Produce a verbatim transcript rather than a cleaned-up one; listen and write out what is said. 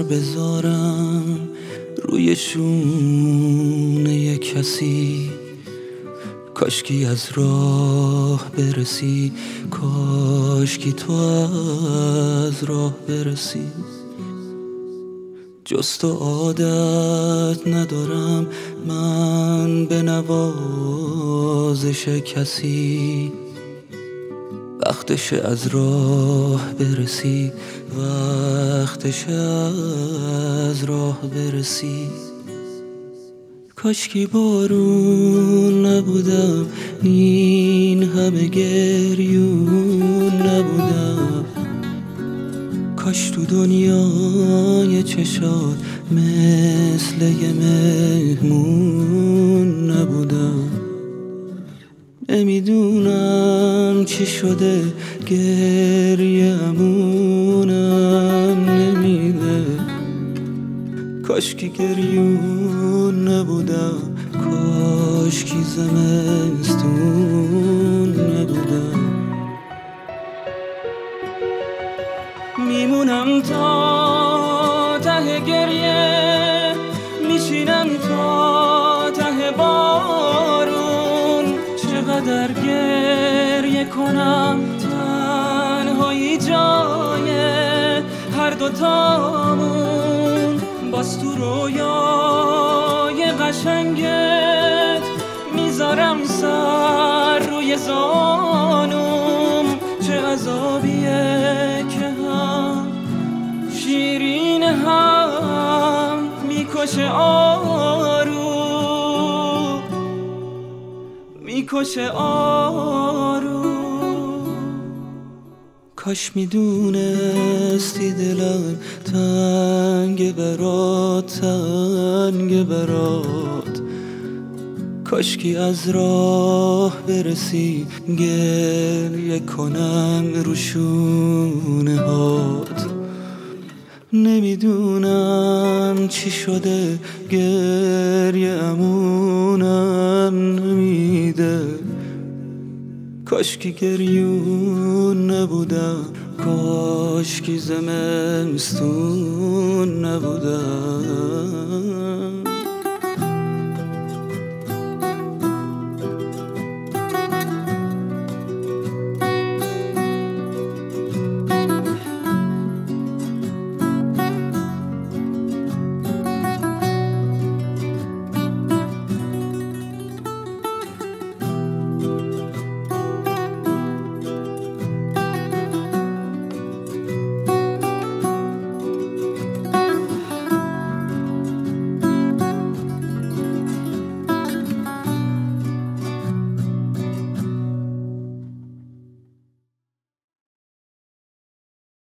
بذارم روی شونه کسی، کاشکی از راه برسی، کاشکی تو از راه برسی. جز تو عادت ندارم من به نوازش کسی، وقتش از راه برسی، وقتش از راه برسی. کاشکی بارون نبودم، این همه گریون نبودم، کاش تو دنیای چشات مثل یه مهمون نبودم. نمیدونم چی شده گریه امونم نمیده، کاشکی گریون نبودم، کاشکی زمستون نبودم. میمونم تا ته گریه، میشینم تا ته بارون، چقدر گریه کنم تنهایی جای هر دوتامون. باز تو رویای قشنگت میذارم سر روی زانوم، چه عذابیه که هم شیرین هم میکشه آروم، میکشه آروم. کاش میدونستی دلم تنگ برات، تنگ برات، کاشکی از راه برسی، گریه کنم رو شونه هات. نمیدونم چی شده گریه امونم نمیده، کاشکی گریون نبودم، کاشکی زمستون نبودم.